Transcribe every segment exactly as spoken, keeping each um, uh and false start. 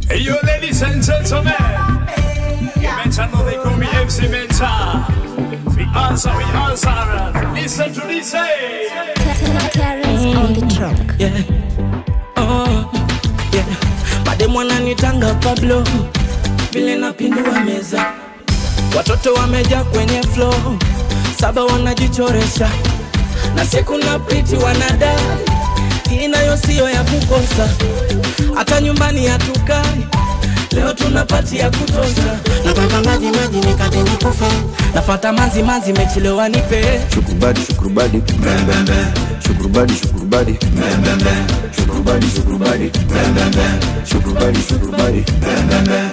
Hey yo ladies and gentlemen, you mentioned no they call me M C Mentor. We answer, we answer. Listen to this, hey. Clarence on the track. Yeah, oh, yeah. Madem wananitanga Pablo, vile napindua meza. Watoto wameja kwenye flow, saba wanajichoresha. Na siku na priti wanadai, hii nayo siyo ya kukosa. Hata nyumbani hatukai, leo tunapati ya kutosha. Nataka maji maji nikate nikufe, nafata manzi manzi mechilewa nipe. Shukrubadi shukrubadi bam bam bam. Shukrubadi shukrubadi bam bam bam. Shukrubadi shukrubadi bam bam bam. Shukrubadi shukrubadi bam bam bam.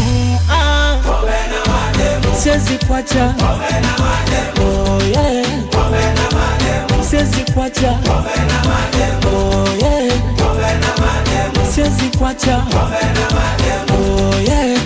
Siwezi kuacha, oh yeah. Siwezi kuacha, oh yeah. Siwezi kuacha, oh yeah.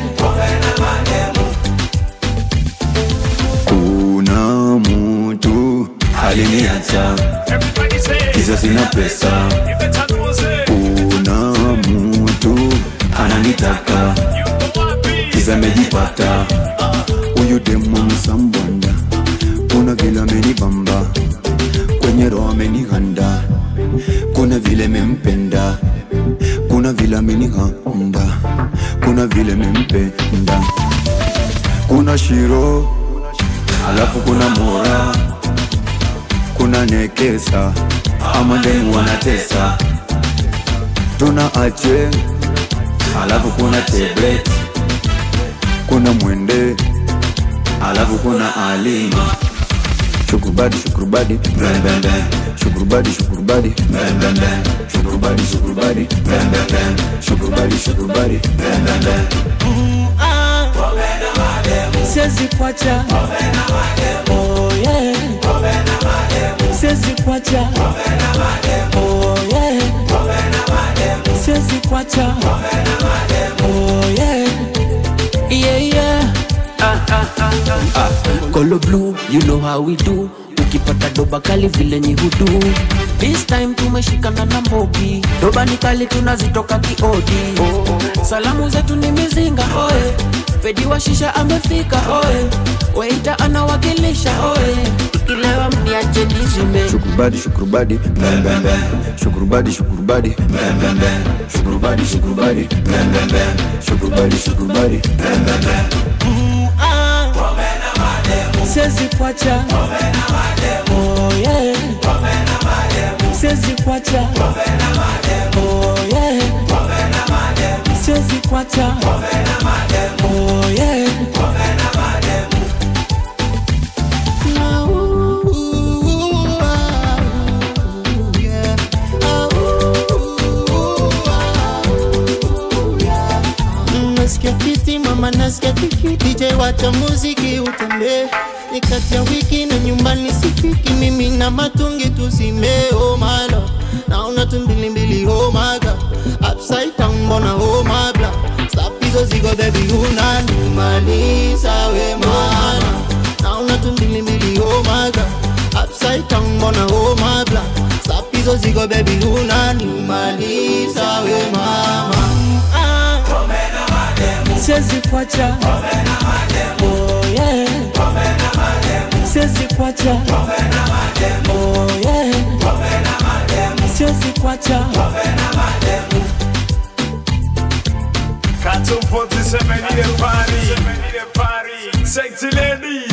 Kuna mtu aliniacha, kisa sina pesa. Kuna mtu ananitaka, kisa mejipata. Uyu demu msambwanda, kuna vile amenibamba, kwenye roho amenihanda. Kuna vile mempenda, kuna vile amenihanda. Kuna vile mempenda. Kuna shiro, alafu kuna mora. Kuna nekesa, ama demu wanatesa. Tuna ache, alafu kuna tablet. Kuna mwende, alafu kuna alima. Shukrubadi shukrubadi bam bam bam. Shukrubadi shukrubadi bam bam bam. Shukrubadi shukrubadi bam bam bam. Shukrubadi shukrubadi bam bam bam. Siwezi kuacha, oh yeah. Siwezi kuacha, oh yeah. Siwezi kuacha, oh yeah. Yeah yeah. Ah ah ah ah. Color blue, you know how we do. Ukipata doba kali vile ni hudu. This time tumeshikana na mbogi. Doba ni kali tunazitoka kiodi. Salamu zetu ni mizinga, oe. Fedi wa shisha amefika, oe. Waita anawakilisha, oe. Ikilewa mniache nizime. Shukrubadi shukrubadi bam bam bam. Shukrubadi shukrubadi bam bam bam. Shukrubadi shukrubadi bam bam bam. Shukrubadi shukrubadi bam bam bam. Siwezi kuacha, oh yeah. Siwezi kuacha, oh yeah. Siwezi kuacha, oh yeah. Nasikia fiti mama, nasikia fiti. D J wacha muziki utembe. Nikati ya wiki na nyumbani sifiki. Mimi na matungi tusime, oh my love. Naona tumbili mbili, oh my god. Upside down mbona, oh my blood. Stop hizo zigo baby unanimaliza we mana. Naona tumbili mbili, oh my god. Upside down mbona, oh my blood. Stop hizo zigo baby unanimaliza we mama. Siwezi kuacha, oh yeah. Siwezi kuacha, oh yeah. Siwezi kuacha. Cartoon forty-seven in the party, sexy lady.